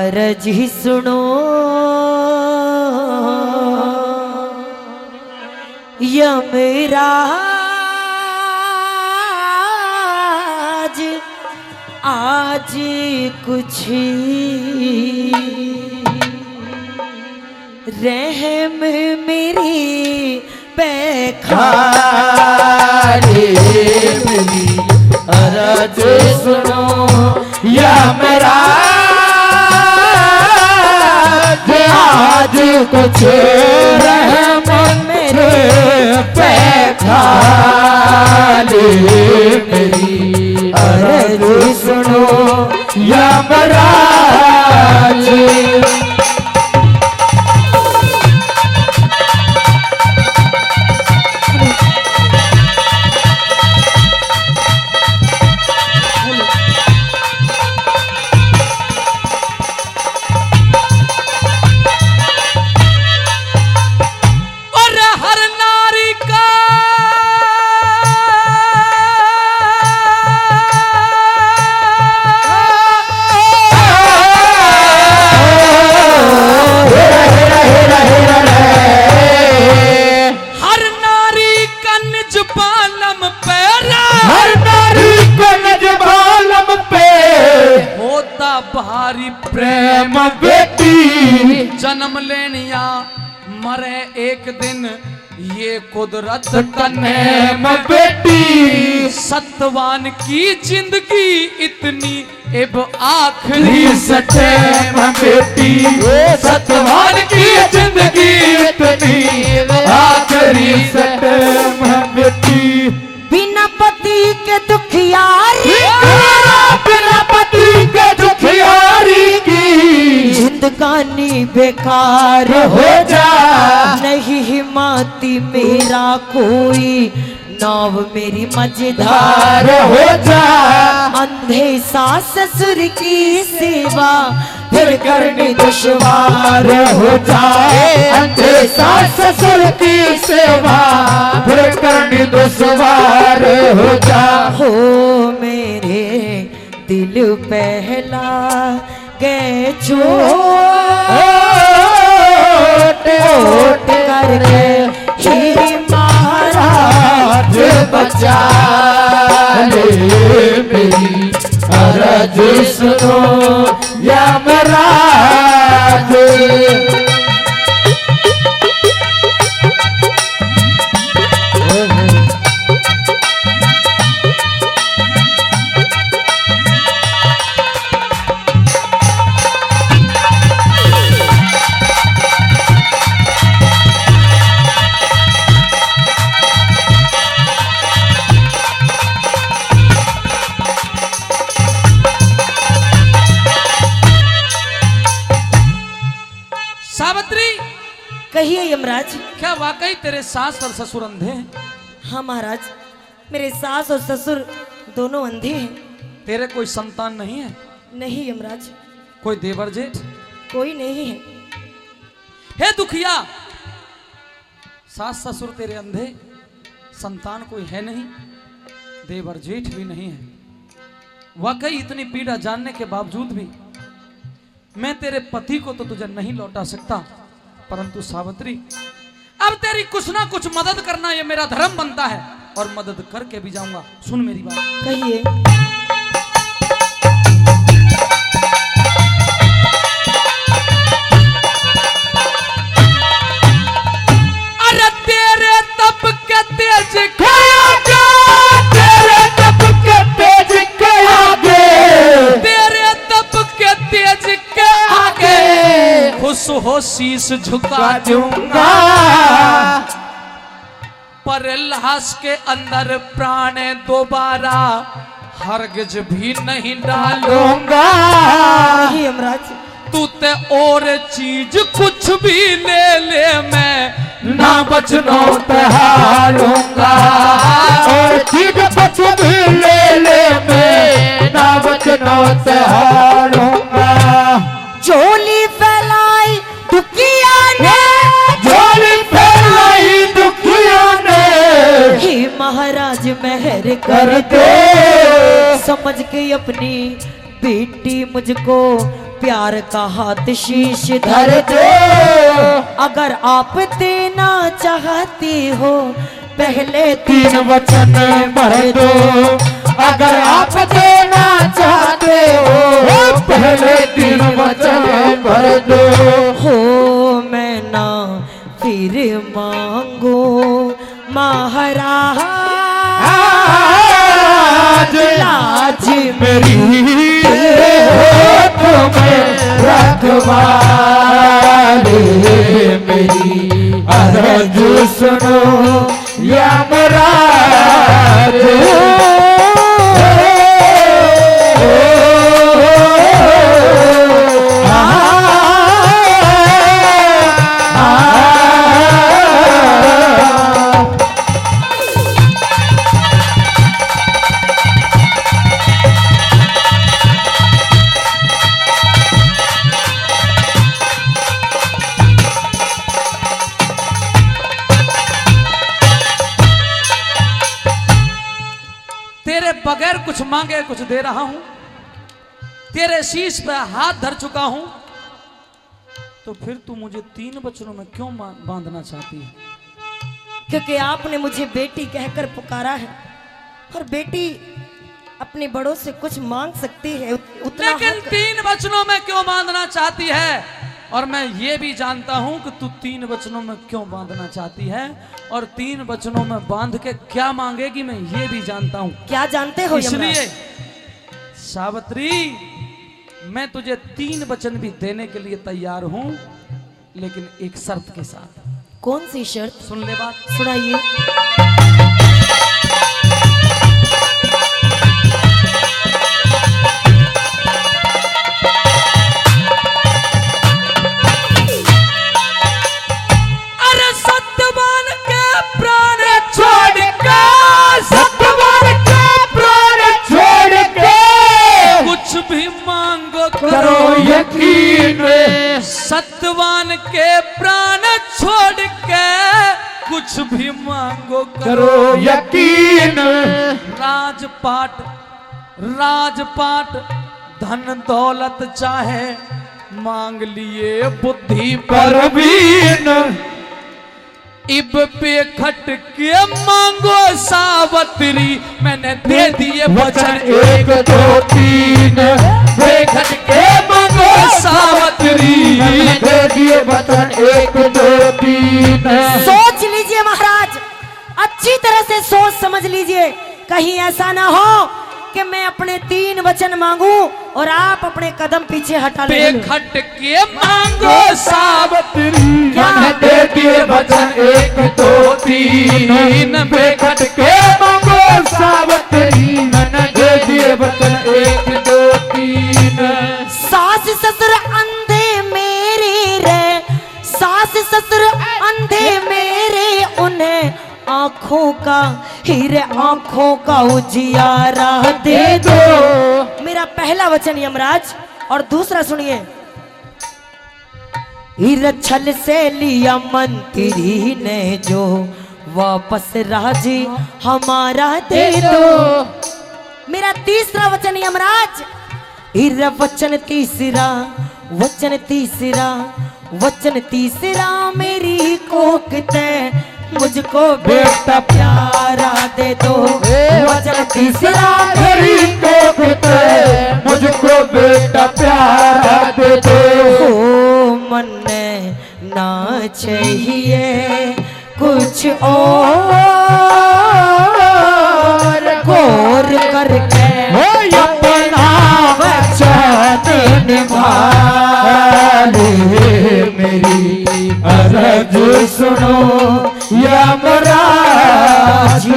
अर्जी सुनो यमराज आज कुछ रहम मेरी पे खारे मेरी अर्ज सुनो यमराज आज कुछ रहम मेरे पे खारे मेरी अर्ज सुनो यमराज। भारी प्रेम बेटी जन्म लेनिया मरे एक दिन ये कुदरत कनेम बेटी सतवान की जिंदगी इतनी अब आखिरी सटेम बेटी सतवान की जिंदगी इतनी आखिरी सटेम बेटी। बिना पति के दुखियारी बिना पति के दुखियारी की जिंदगानी बेकार हो जा नहीं हिमाती मेरा कोई नाव मेरी मझधार हो जा अंधे सास ससुर की सेवा फिर करनी दुश्वार हो जाए अंधे सास ससुर की सेवा फिर करनी दुश्वार हो जा। हो मेरे दिल पहला गए चोट करके ही महाराज बचा ले मेरी अर्ज सुनो यमराज। सावित्री कहिए यमराज। क्या वाकई तेरे सास और ससुर अंधे हैं? हाँ महाराज मेरे सास और ससुर दोनों अंधे हैं। तेरे कोई संतान नहीं है? नहीं यमराज कोई देवर जेठ? कोई नहीं है। हे दुखिया सास ससुर तेरे अंधे संतान कोई है नहीं देवर जेठ भी नहीं है। वाकई इतनी पीड़ा जानने के बावजूद भी मैं तेरे पति को तो तुझे नहीं लौटा सकता परंतु सावित्री अब तेरी कुछ ना कुछ मदद करना ये मेरा धर्म बनता है और मदद करके भी जाऊंगा। सुन मेरी बात। कहिए। अरे तेरे तप के तेज तेरे तप के तेज के आगे तेरे तप के तेज के आगे खुश हो शीश झुका दूंगा पर लाश के अंदर प्राण दोबारा हरगिज भी नहीं डालूंगा। नहीं यमराज तू ते और चीज कुछ भी ले ले मैं ना बचनो तहारूंगा और चीज कुछ भी ले ले मैं ना बचनो तहारूंगा। झोली फैलाई दुखिया ने झोली फैलाई दुखिया ने हे महाराज मेहर कर कर दे समझ के अपनी बेटी मुझको प्यार का हाथ शीश धर दो, अगर आप देना चाहती हो पहले 3 वचन भर दो। अगर आप देना चाहते हो पहले 3 वचन भर दो। हो मैं ना फिर मांगू महाराज, लाज मेरी तुम्हें रखवाले, मेरी अर्ज सुनो यमराज। तेरे बगैर कुछ मांगे कुछ दे रहा हूं, तेरे शीश पे हाथ धर चुका हूं, तो फिर तू मुझे 3 वचनों में क्यों बांधना चाहती है? क्योंकि आपने मुझे बेटी कहकर पुकारा है और बेटी अपने बड़ों से कुछ मांग सकती है उतना। लेकिन 3 वचनों में क्यों बांधना चाहती है? और मैं ये भी जानता हूं कि तू 3 वचनों में क्यों बांधना चाहती है, और 3 वचनों में बांध के क्या मांगेगी मैं ये भी जानता हूं। क्या जानते हो? इसलिए सावित्री, मैं तुझे 3 वचन भी देने के लिए तैयार हूं, लेकिन एक शर्त के साथ। कौन सी शर्त? सुन ले बात, सुनाइए। अरे सत्यवान के प्राण छोड़ के, सत्यवान के प्राण छोड़ के कुछ भी मांगो करो यकीन। सत्यवान के प्राण छोड़ के कुछ भी मांगो करो यकीन। राजपाट राजपाट धन दौलत चाहे मांग लिए बुद्धि परवीन। इब पे खट के मांगो सावत्री, मैंने दे दिए वचन 1 2 3 बेखट के मांगो सावत्री, मैंने दे दिए वचन 1 2 3। सोच लीजिए महाराज, अच्छी तरह से सोच समझ लीजिए, कहीं ऐसा ना हो कि मैं अपने 3 वचन मांगू और आप अपने कदम पीछे हटा ले। बेखट के मांगो सावत्री, मैंने दे दिए वचन 1 2 3 बेखट के मांगो सावत्री, मैंने दे दिए वचन 1 2 3। सास ससुर अंधे मेरे रे, सास ससुर अंधे मेरे, उन्हें आंखों का हीरे आंखों का उजियारा दे दो। मेरा पहला वचन यमराज, और दूसरा सुनिए। हीर छल से लिया मंत्री ने जो, वापस राजी हमारा दे दो। मेरा तीसरा वचन यमराज, हीर वचन तीसरा, वचन तीसरा, वचन तीसरा, मेरी कोकते मुझको बेटा प्यारा दे दो। वचन तीसरा, मेरी कोकते मुझको बेटा प्यारा दे दो। हो मन ना चाहिए कुछ और, गौर करके अपना वचन निभा ले, मेरी अर्ज सुनो यमराज।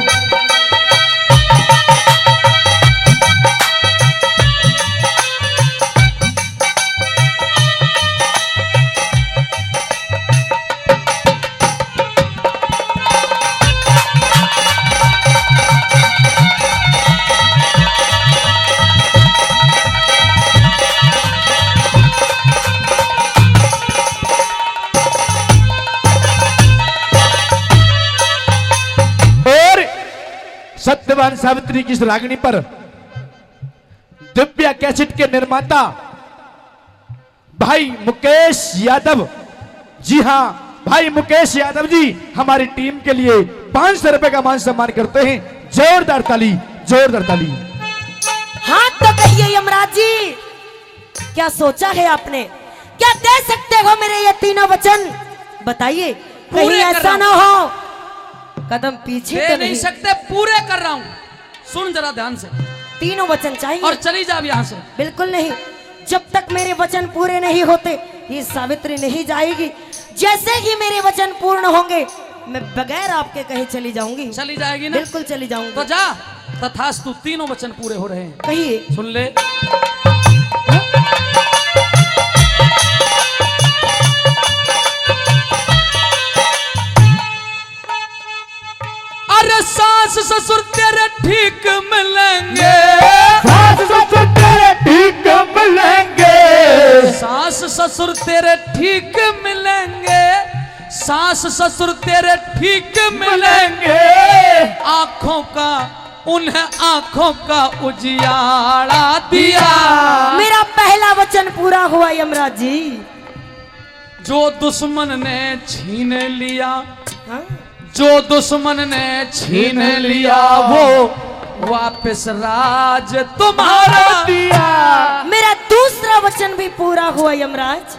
सत्यवान सावित्री की इस रागनी पर दिव्या कैसेट के निर्माता भाई मुकेश यादव, जी हाँ भाई मुकेश यादव जी हमारी टीम के लिए 500 रुपए का मान सम्मान करते हैं। जोरदार ताली, जोरदार ताली। हाँ तो कहिए यमराज जी, क्या सोचा है आपने? क्या दे सकते हो मेरे ये तीनों वचन? बताइए, कहीं पूरे कर ऐसा रहा ना हो कदम पीछे दे तो नहीं नहीं। सकते, पूरे कर रहा हूं। सुन जरा ध्यान से, तीनों वचन चाहिए और चली जा अब यहां से। बिल्कुल नहीं, जब तक मेरे वचन पूरे नहीं होते ये सावित्री नहीं जाएगी। जैसे ही मेरे वचन पूर्ण होंगे मैं बगैर आपके कहीं चली जाऊंगी। चली जाएगी ना? बिल्कुल चली जाऊंगी। तो जा, तथास्तु, तीनों वचन पूरे हो रहे हैं। कहिए। सुन ले। अरे सास ससुर तेरे ठीक मिलेंगे, सास ससुर तेरे ठीक मिलेंगे, सास ससुर तेरे ठीक मिलेंगे, सास ससुर तेरे ठीक मिलेंगे। आंखों का, उन्हें आंखों का उजियारा दिया। मेरा पहला वचन पूरा हुआ यमराज जी। जो दुश्मन ने छीन लिया, हाँ? जो दुश्मन ने छीन लिया वो वापस राज तुम्हारा दिया। मेरा दूसरा वचन भी पूरा हुआ यमराज।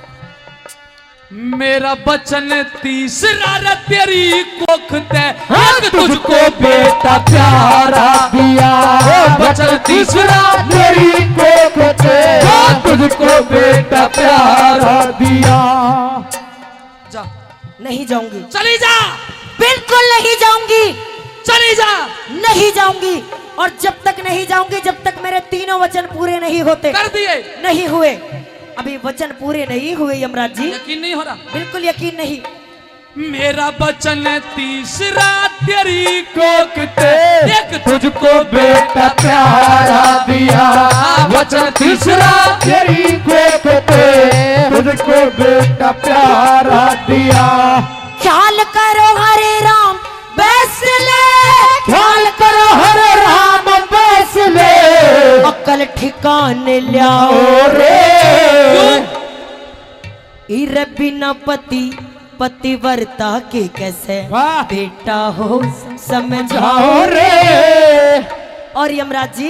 मेरा वचन तीसरा रे तेरी कोखते एक तुझको बेटा प्यारा दिया। वचन तीसरा तेरी कोखते तुझको बेटा प्यारा दिया। जा, नहीं जाऊंगी, चली जा, बिल्कुल नहीं जाऊंगी, चली जा। नहीं जाऊंगी। और जब तक नहीं जाऊंगी, जब तक मेरे तीनों वचन पूरे नहीं होते, कर दिए। नहीं हुए, अभी वचन पूरे नहीं हुए यमराज जी। यकीन नहीं हो रहा? बिल्कुल यकीन नहीं। मेरा वचन तीसरा तेरी कोखते एक तुझको बेटा प्यारा दिया। वचन तीसरा तेरी कोखते तुझको बेटा प्यारा दिया। ख्याल करो हरे राम बैसले, ख्याल करो हरे राम बैसले, अकल ठिकाने लाओ रे। इरे बिना पति पतिव्रता के कैसे वाह। बेटा हो समझाओ। जाओ रे। और यमराज जी,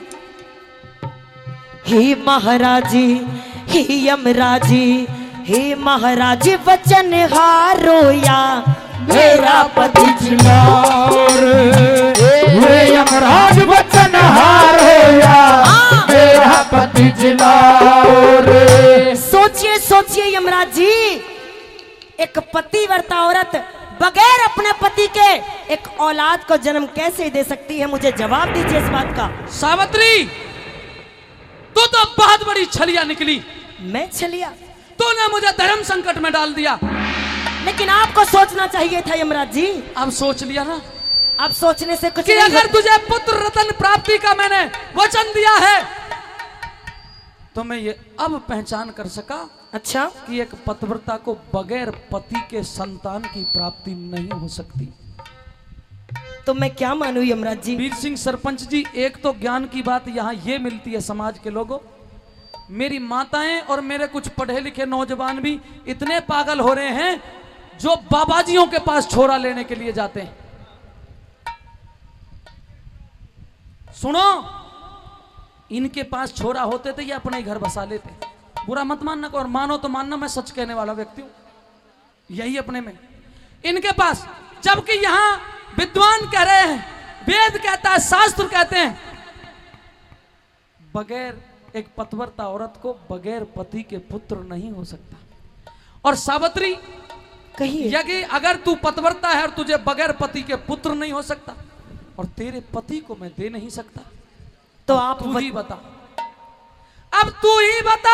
हे महाराजी, हे यमराजी, हे महाराजी वचन हारो या मेरा पति जिलाओ रे। यमराज वचन हारो या मेरा पति जिलाओ रे। सोचिए सोचिए यमराज जी, एक पतिव्रता औरत बगैर अपने पति के एक औलाद को जन्म कैसे दे सकती है? मुझे जवाब दीजिए इस बात का। सावित्री, तू तो बहुत बड़ी छलिया निकली। मैं छलिया? तूने मुझे धर्म संकट में डाल दिया। लेकिन आपको सोचना चाहिए था यमराज जी। अब सोच लिया ना आप सोचने से कुछ कि नहीं अगर होता। तुझे पुत्र रत्न प्राप्ति का मैंने वचन दिया है तो मैं ये अब पहचान कर सका अच्छा, कि एक पतिव्रता को बगैर पति के संतान की प्राप्ति नहीं हो सकती। तो मैं क्या मानूं यमराज जी? वीर सिंह सरपंच जी, एक तो ज्ञान की बात यहाँ ये मिलती है समाज के लोगों, मेरी माताएं और मेरे कुछ पढ़े लिखे नौजवान भी इतने पागल हो रहे हैं जो बाबाजियों के पास छोरा लेने के लिए जाते हैं। सुनो, इनके पास छोरा होते थे ये अपने ही घर बसा लेते। बुरा मत मानना, और मानो तो मानना, मैं सच कहने वाला व्यक्ति हूं। यही अपने में इनके पास, जबकि यहां विद्वान कह रहे हैं, वेद कहता है, शास्त्र कहते हैं, बगैर एक पतिव्रता औरत को बगैर पति के पुत्र नहीं हो सकता। और सावित्री, कहिए। यदि अगर तू पतिव्रता है और तुझे बगैर पति के पुत्र नहीं हो सकता और तेरे पति को मैं दे नहीं सकता, तो आप तू ही बता, अब तू ही बता।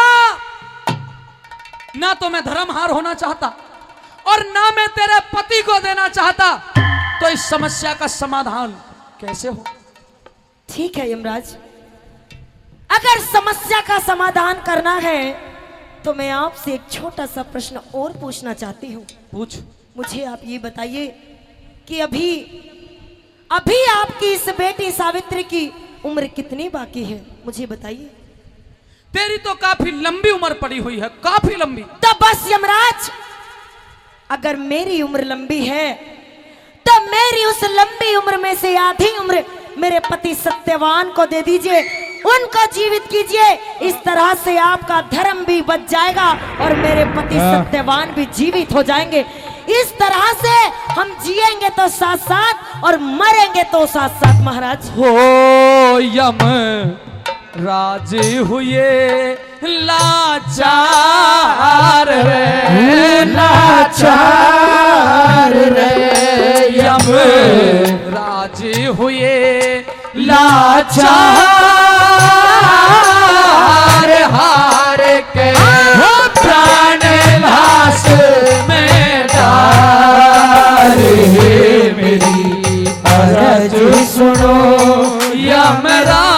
ना तो मैं धर्महार होना चाहता और ना मैं तेरे पति को देना चाहता, तो इस समस्या का समाधान कैसे हो? ठीक है यमराज, अगर समस्या का समाधान करना है तो मैं आपसे एक छोटा सा प्रश्न और पूछना चाहती हूँ। पूछ। मुझे आप ये बताइए कि अभी आपकी इस बेटी सावित्री की उम्र कितनी बाकी है? मुझे बताइए। तेरी तो काफी लंबी उम्र पड़ी हुई है, काफी लंबी। तो बस यमराज, अगर मेरी उम्र लंबी है तो मेरी उस लंबी उम्र में से आधी उम्र मेरे पति सत्यवान को दे दीजिए, उनको जीवित कीजिए। इस तरह से आपका धर्म भी बच जाएगा और मेरे पति सत्यवान भी जीवित हो जाएंगे। इस तरह से हम जिएंगे तो साथ साथ और मरेंगे तो साथ साथ। महाराज हो यम राजे हुए लाचार रे, लाचार रे, यम राजे हुए लाचार, हार के प्राण लाश में डाले। मेरी अरज सुनो यमराज